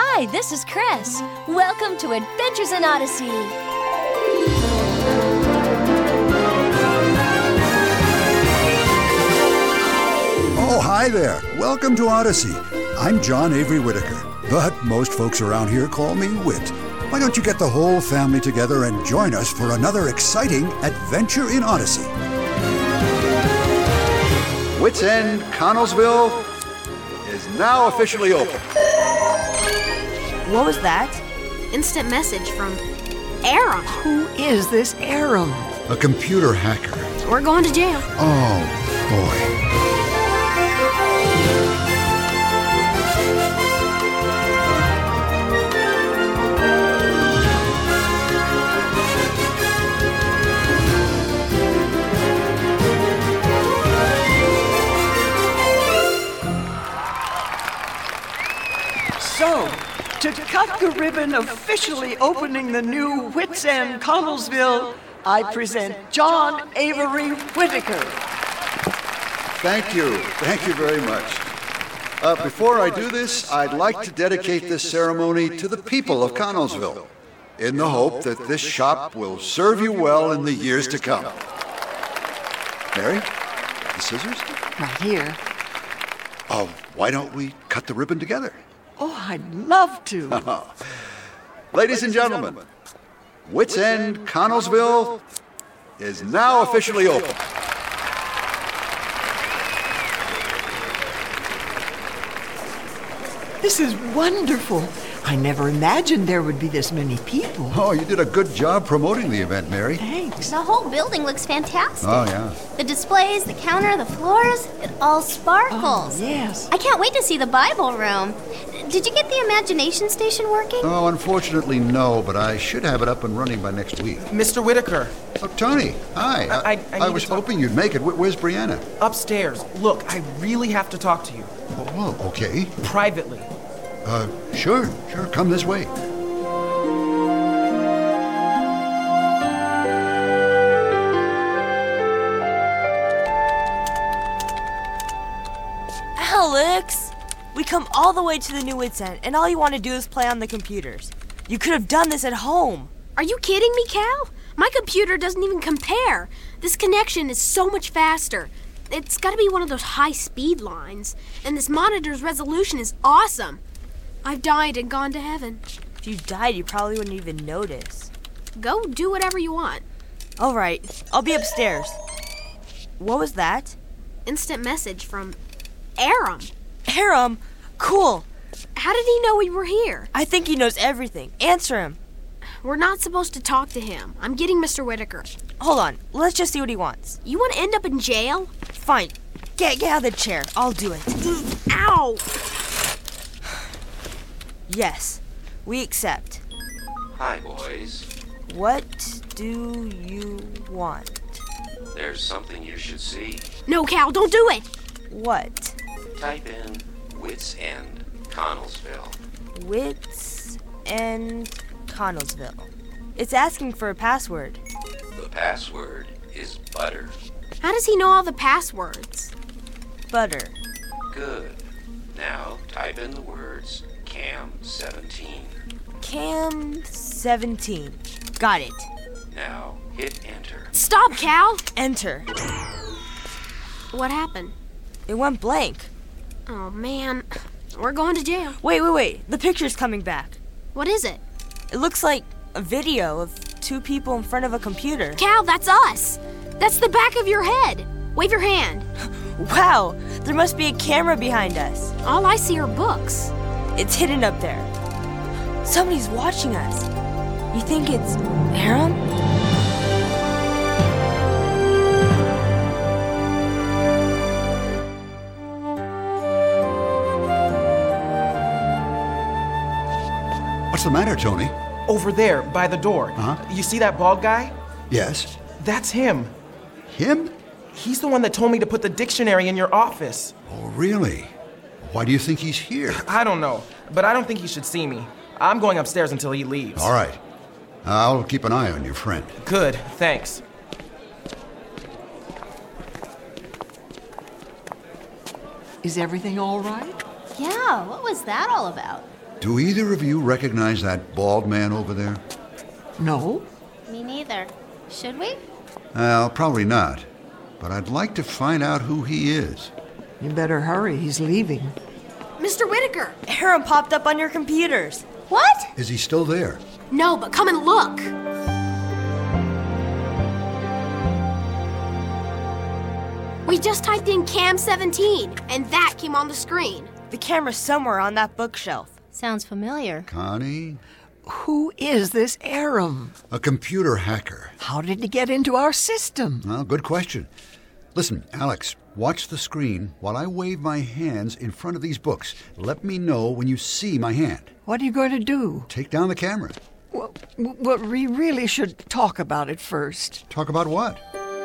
Hi, this is Chris. Welcome to Adventures in Odyssey. Oh, hi there. Welcome to Odyssey. I'm John Avery Whitaker, but most folks around here call me Whit. Why don't you get the whole family together and join us for another exciting adventure in Odyssey? Whit's End, Connellsville is now officially open. What was that? Instant message from Aram. Who is this Aram? A computer hacker. We're going to jail. Oh, boy. So, to cut the ribbon officially opening the new Whit's End Connellsville, I present John Avery Whitaker. Thank you. Thank you very much. Before I do this, I'd like to dedicate this ceremony to the people of Connellsville, in the hope that this shop will serve you well in the years to come. Mary, the scissors? Right here. Why don't we cut the ribbon together? Oh, I'd love to. Ladies and gentlemen, Whit's End, Connellsville is now officially open. This is wonderful. I never imagined there would be this many people. Oh, you did a good job promoting the event, Mary. Thanks. The whole building looks fantastic. Oh, yeah. The displays, the counter, the floors, it all sparkles. Oh, yes. I can't wait to see the Bible room. Did you get the imagination station working? Oh, unfortunately, no, but I should have it up and running by next week. Mr. Whitaker, Oh, Tony, hi. I I need was to talk- hoping you'd make it. Where's Brianna? upstairs. Look, I really have to talk to you. Oh, okay. Privately. Sure. Come this way. Alex! We come all the way to the new Whit's End, and all you want to do is play on the computers. You could have done this at home. Are you kidding me, Cal? My computer doesn't even compare. This connection is so much faster. It's got to be one of those high-speed lines. And this monitor's resolution is awesome. I've died and gone to heaven. If you died, you probably wouldn't even notice. Go do whatever you want. All right, I'll be upstairs. What was that? Instant message from Aram. Aram? Cool. How did he know we were here? I think he knows everything. Answer him. We're not supposed to talk to him. I'm getting Mr. Whitaker. Hold on. Let's just see what he wants. You want to end up in jail? Fine. Get out of the chair. I'll do it. Ow! Yes, we accept. Hi, boys. What do you want? There's something you should see. No, Cal, don't do it! What? Type in Whit's End, Connellsville. Whit's End, Connellsville. It's asking for a password. The password is butter. How does he know all the passwords? Butter. Good. Now type in the words CAM17. Cam 17. Got it. Now hit enter. Stop, Cal! Enter. What happened? It went blank. Oh, man. We're going to jail. Wait. The picture's coming back. What is it? It looks like a video of two people in front of a computer. Cal, that's us! That's the back of your head. Wave your hand. Wow, there must be a camera behind us. All I see are books. It's hidden up there. Somebody's watching us. You think it's Aram? What's the matter, Tony? Over there, by the door. Uh-huh. You see that bald guy? Yes. That's him. Him? He's the one that told me to put the dictionary in your office. Oh, really? Why do you think he's here? I don't know, but I don't think he should see me. I'm going upstairs until he leaves. All right. I'll keep an eye on your friend. Good, thanks. Is everything all right? Yeah, what was that all about? Do either of you recognize that bald man over there? No? Me neither. Should we? Well, probably not. But I'd like to find out who he is. You better hurry. He's leaving. Mr. Whitaker! Aram popped up on your computers. What? Is he still there? No, but come and look. We just typed in Cam 17, and that came on the screen. The camera's somewhere on that bookshelf. Sounds familiar. Connie? Who is this Aram? A computer hacker. How did he get into our system? Well, good question. Listen, Alex, watch the screen while I wave my hands in front of these books. Let me know when you see my hand. What are you going to do? Take down the camera. Well, we really should talk about it first. Talk about what?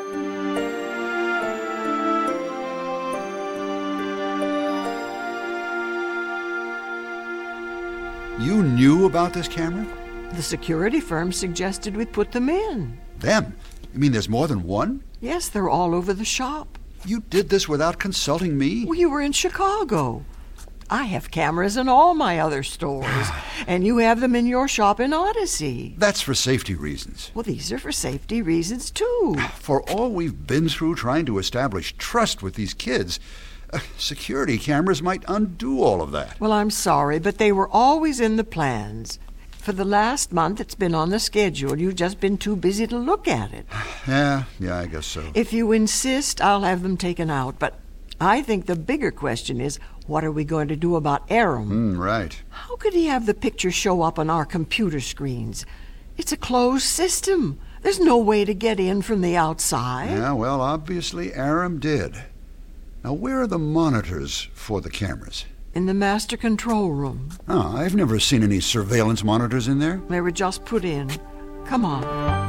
You knew about this camera? The security firm suggested we put them in. Them? You mean there's more than one? Yes, they're all over the shop. You did this without consulting me? Well, you were in Chicago. I have cameras in all my other stores, and you have them in your shop in Odyssey. That's for safety reasons. Well, these are for safety reasons, too. For all we've been through trying to establish trust with these kids, security cameras might undo all of that. Well, I'm sorry, but they were always in the plans. For the last month, it's been on the schedule. You've just been too busy to look at it. Yeah, I guess so. If you insist, I'll have them taken out. But I think the bigger question is, what are we going to do about Aram? Right. How could he have the picture show up on our computer screens? It's a closed system. There's no way to get in from the outside. Yeah, well, obviously Aram did. Now, where are the monitors for the cameras? In the master control room. Oh, I've never seen any surveillance monitors in there. They were just put in. Come on.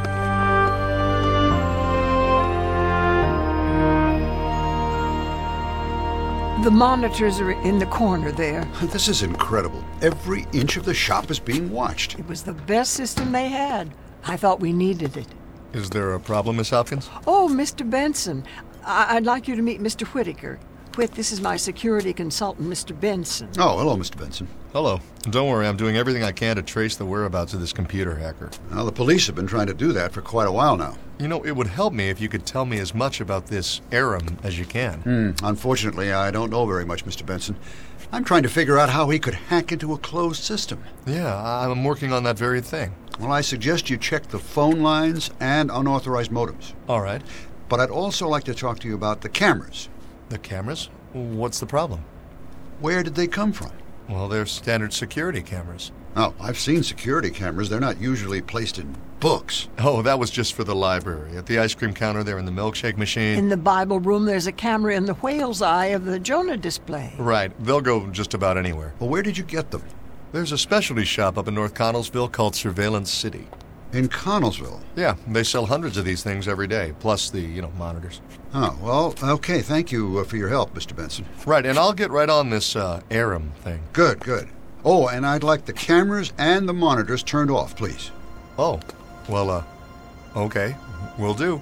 The monitors are in the corner there. This is incredible. Every inch of the shop is being watched. It was the best system they had. I thought we needed it. Is there a problem, Miss Hopkins? Oh, Mr. Benson. I'd like you to meet Mr. Whitaker. Whit, this is my security consultant, Mr. Benson. Oh, hello, Mr. Benson. Hello. Don't worry, I'm doing everything I can to trace the whereabouts of this computer hacker. Well, the police have been trying to do that for quite a while now. You know, it would help me if you could tell me as much about this Aram as you can. Unfortunately, I don't know very much, Mr. Benson. I'm trying to figure out how he could hack into a closed system. Yeah, I'm working on that very thing. Well, I suggest you check the phone lines and unauthorized modems. All right. But I'd also like to talk to you about the cameras. The cameras? What's the problem? Where did they come from? Well, they're standard security cameras. Oh, I've seen security cameras. They're not usually placed in books. Oh, that was just for the library. At the ice cream counter there in the milkshake machine. In the Bible room, there's a camera in the whale's eye of the Jonah display. Right. They'll go just about anywhere. Well, where did you get them? There's a specialty shop up in North Connellsville called Surveillance City. In Connellsville? Yeah, they sell hundreds of these things every day, plus the, monitors. Oh, well, okay. Thank you for your help, Mr. Benson. Right, and I'll get right on this Aram thing. Good. Oh, and I'd like the cameras and the monitors turned off, please. Oh, well, okay. Will do.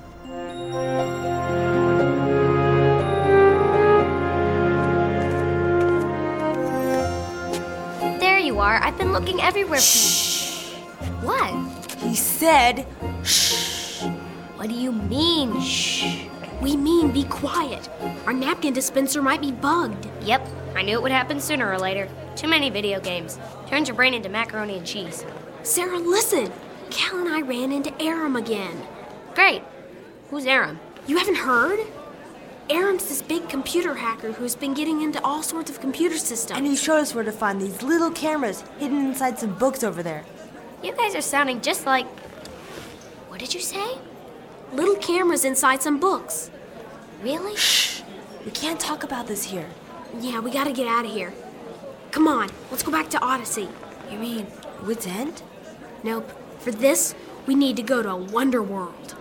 There you are. I've been looking everywhere for you. What? He said, shh. What do you mean, shh? We mean be quiet. Our napkin dispenser might be bugged. Yep, I knew it would happen sooner or later. Too many video games. Turns your brain into macaroni and cheese. Sarah, listen. Cal and I ran into Aram again. Great. Who's Aram? You haven't heard? Aram's this big computer hacker who's been getting into all sorts of computer systems. And he showed us where to find these little cameras hidden inside some books over there. You guys are sounding just like... What did you say? Little cameras inside some books. Really? Shh. We can't talk about this here. Yeah, we gotta get out of here. Come on, let's go back to Odyssey. You mean Wits End? Nope. For this, we need to go to Wonder World.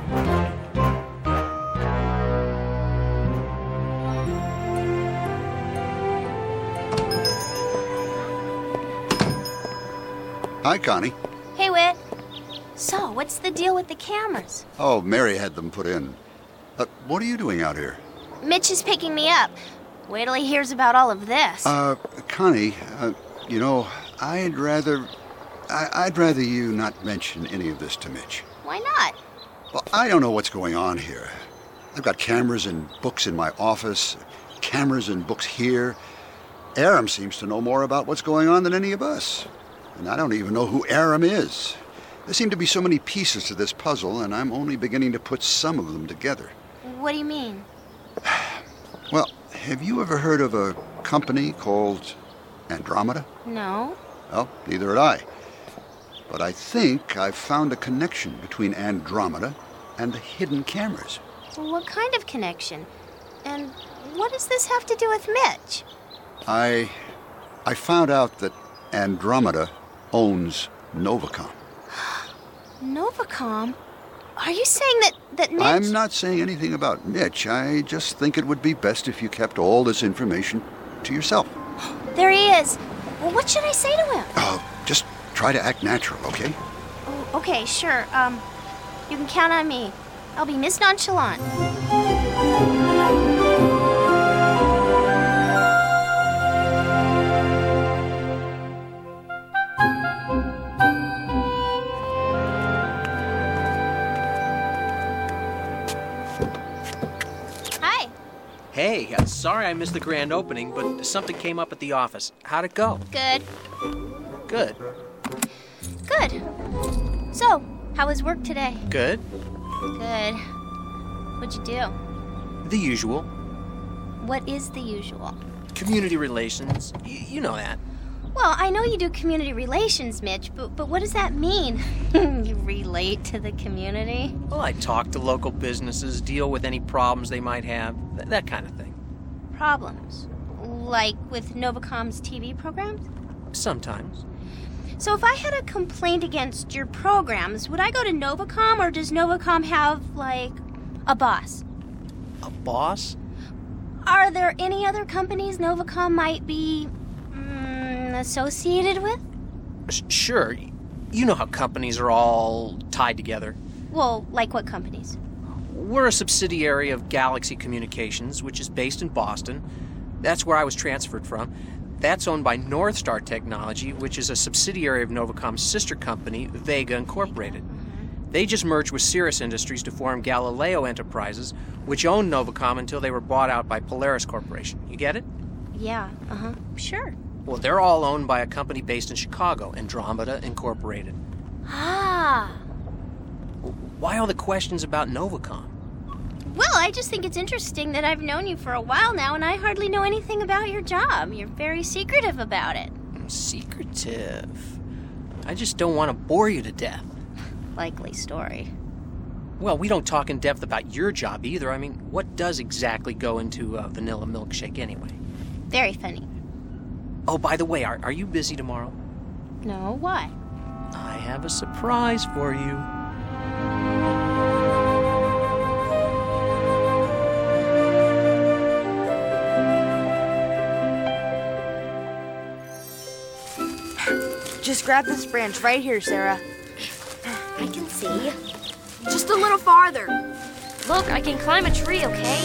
Hi, Connie. Hey, Whit. So, what's the deal with the cameras? Oh, Mary had them put in. What are you doing out here? Mitch is picking me up. Wait till he hears about all of this. Connie, I'd rather you not mention any of this to Mitch. Why not? Well, I don't know what's going on here. I've got cameras and books in my office, cameras and books here. Aram seems to know more about what's going on than any of us. And I don't even know who Aram is. There seem to be so many pieces to this puzzle, and I'm only beginning to put some of them together. What do you mean? Well, have you ever heard of a company called Andromeda? No. Well, neither had I. But I think I've found a connection between Andromeda and the hidden cameras. What kind of connection? And what does this have to do with Mitch? I found out that Andromeda owns Novacom. Novacom? Are you saying that Mitch... I'm not saying anything about Mitch. I just think it would be best if you kept all this information to yourself. There he is. Well, what should I say to him? Just try to act natural, okay? Oh, okay, sure. You can count on me. I'll be Miss Nonchalant. Hi. Hey, sorry I missed the grand opening, but something came up at the office. How'd it go? Good. Good. Good. So, how was work today? Good. Good. What'd you do? The usual. What is the usual? Community relations. You know that. Well, I know you do community relations, Mitch, but what does that mean? You relate to the community? Well, I talk to local businesses, deal with any problems they might have, that kind of thing. Problems? Like with Novacom's TV programs? Sometimes. So if I had a complaint against your programs, would I go to Novacom, or does Novacom have, like, a boss? A boss? Are there any other companies Novacom might be associated with? Sure. You know how companies are all tied together. Well, like what companies? We're a subsidiary of Galaxy Communications, which is based in Boston. That's where I was transferred from. That's owned by North Star Technology, which is a subsidiary of Novacom's sister company, Vega Incorporated. They just merged with Cirrus Industries to form Galileo Enterprises, which owned Novacom until they were bought out by Polaris Corporation. You get it? Yeah, sure. Well, they're all owned by a company based in Chicago, Andromeda Incorporated. Ah. Why all the questions about Novacom? Well, I just think it's interesting that I've known you for a while now, and I hardly know anything about your job. You're very secretive about it. Secretive? I just don't want to bore you to death. Likely story. Well, we don't talk in depth about your job either. I mean, what does exactly go into a vanilla milkshake anyway? Very funny. Oh, by the way, are you busy tomorrow? No, why? I have a surprise for you. Just grab this branch right here, Sarah. I can see. Just a little farther. Look, I can climb a tree, okay?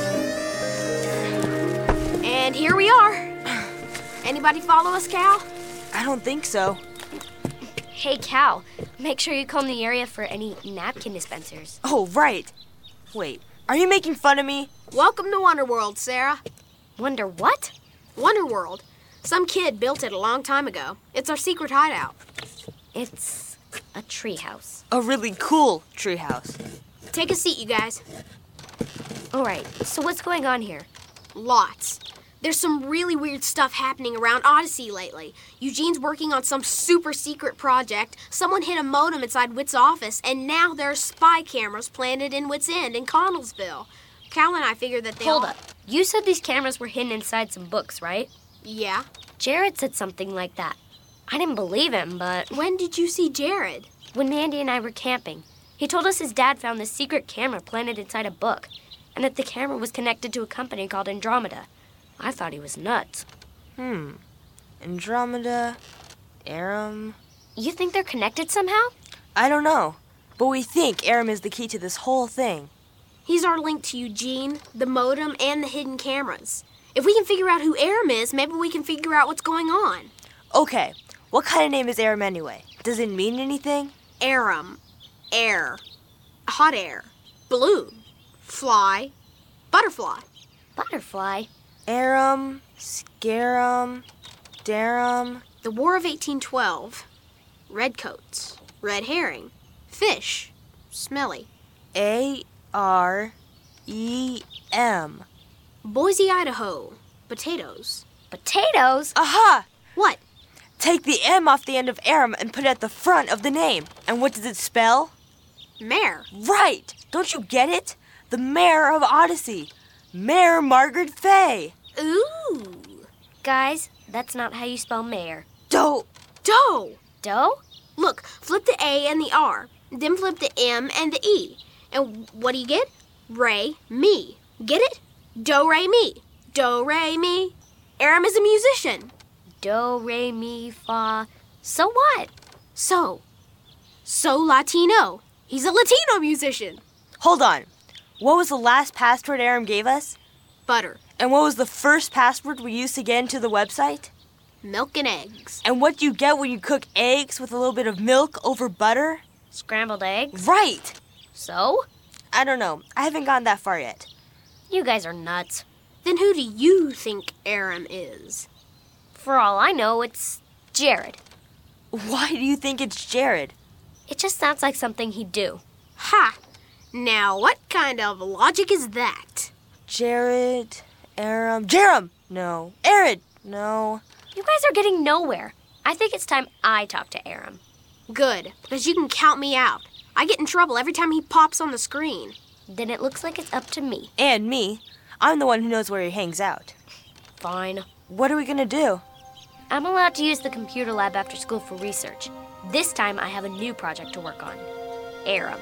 And here we are. Anybody follow us, Cal? I don't think so. Hey, Cal, make sure you comb the area for any napkin dispensers. Oh, right. Wait, are you making fun of me? Welcome to Wonderworld, Sarah. Wonder what? Wonderworld. Some kid built it a long time ago. It's our secret hideout. It's a treehouse. A really cool treehouse. Take a seat, you guys. All right, so what's going on here? Lots. There's some really weird stuff happening around Odyssey lately. Eugene's working on some super secret project. Someone hit a modem inside Whit's office, and now there are spy cameras planted in Whit's End in Connellsville. Cal and I figured that they Hold up. You said these cameras were hidden inside some books, right? Yeah. Jared said something like that. I didn't believe him, but... When did you see Jared? When Mandy and I were camping. He told us his dad found this secret camera planted inside a book, and that the camera was connected to a company called Andromeda. I thought he was nuts. Andromeda, Aram... You think they're connected somehow? I don't know, but we think Aram is the key to this whole thing. He's our link to Eugene, the modem, and the hidden cameras. If we can figure out who Aram is, maybe we can figure out what's going on. Okay, What kind of name is Aram anyway? Does it mean anything? Aram. Air. Hot air. Balloon. Fly. Butterfly. Butterfly? Aram, Scarum, Darum. The War of 1812. Redcoats. Red herring. Fish. Smelly. A-R-E-M. Boise, Idaho. Potatoes. Potatoes? Aha! What? Take the M off the end of Aram and put it at the front of the name. And what does it spell? Mare. Right! Don't you get it? The Mayor of Odyssey. Mayor Margaret Fay. Ooh. Guys, that's not how you spell mayor. Doe. Doe. Doe? Look, flip the A and the R. Then flip the M and the E. And what do you get? Ray, me. Get it? Do, re, mi. Do, re, mi. Aram is a musician. Do, re, mi, fa. So what? So Latino. He's a Latino musician. Hold on. What was the last password Aram gave us? Butter. And what was the first password we used to get into the website? Milk and eggs. And what do you get when you cook eggs with a little bit of milk over butter? Scrambled eggs? Right! So? I don't know. I haven't gone that far yet. You guys are nuts. Then who do you think Aram is? For all I know, it's Jared. Why do you think it's Jared? It just sounds like something he'd do. Ha! Now what kind of logic is that? Jared, Aram, Jerem! No. Arid! No. You guys are getting nowhere. I think it's time I talk to Aram. Good, because you can count me out. I get in trouble every time he pops on the screen. Then it looks like it's up to me. And me. I'm the one who knows where he hangs out. Fine. What are we gonna do? I'm allowed to use the computer lab after school for research. This time I have a new project to work on. Aram.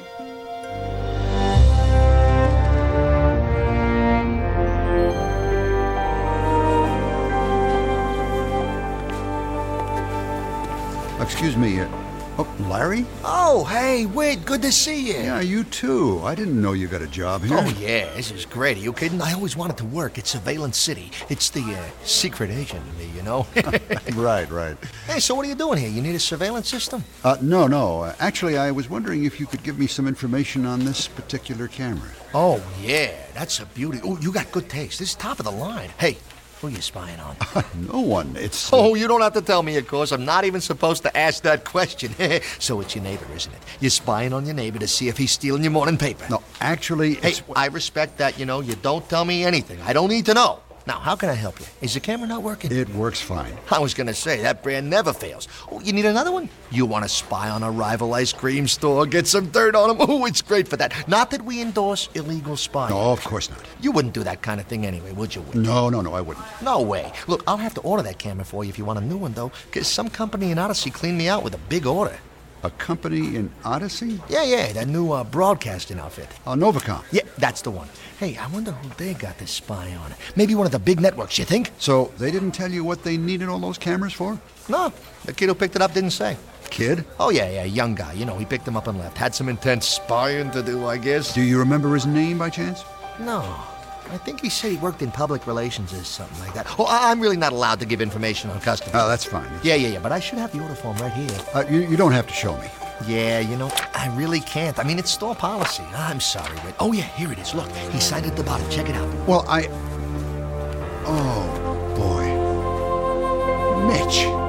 Excuse me. Oh, Larry? Oh, hey, Whit, good to see you. Yeah, you too. I didn't know you got a job here. Oh, yeah, this is great. Are you kidding? I always wanted to work at Surveillance City. It's the secret agent in me, you know? Right. Hey, so what are you doing here? You need a surveillance system? No. Actually, I was wondering if you could give me some information on this particular camera. Oh, yeah, that's a beauty. Oh, you got good taste. This is top of the line. Hey, who are you spying on? No one. It's... Oh, you don't have to tell me, of course. I'm not even supposed to ask that question. So it's your neighbor, isn't it? You're spying on your neighbor to see if he's stealing your morning paper. No, actually, Hey, I respect that, you know. You don't tell me anything. I don't need to know. Now, how can I help you? Is the camera not working? It works fine. I was going to say, that brand never fails. Oh, you need another one? You want to spy on a rival ice cream store, get some dirt on them? Oh, it's great for that. Not that we endorse illegal spying. No, of course not. You wouldn't do that kind of thing anyway, would you, Whit? No, I wouldn't. No way. Look, I'll have to order that camera for you if you want a new one, though, because some company in Odyssey cleaned me out with a big order. A company in Odyssey? Yeah, that new broadcasting outfit. Novacom. Yeah, that's the one. Hey, I wonder who they got this spy on. Maybe one of the big networks, you think? So they didn't tell you what they needed all those cameras for? No, the kid who picked it up didn't say. Kid? Oh, yeah, young guy. You know, he picked him up and left. Had some intense spying to do, I guess. Do you remember his name by chance? No. I think he said he worked in public relations or something like that. Oh, I'm really not allowed to give information on customers. Oh, that's fine. Yeah, but I should have the order form right here. You don't have to show me. Yeah, you know, I really can't. I mean, it's store policy. I'm sorry, Whit. Oh, yeah, here it is. Look, he signed it at the bottom. Check it out. Well, Oh, boy. Mitch.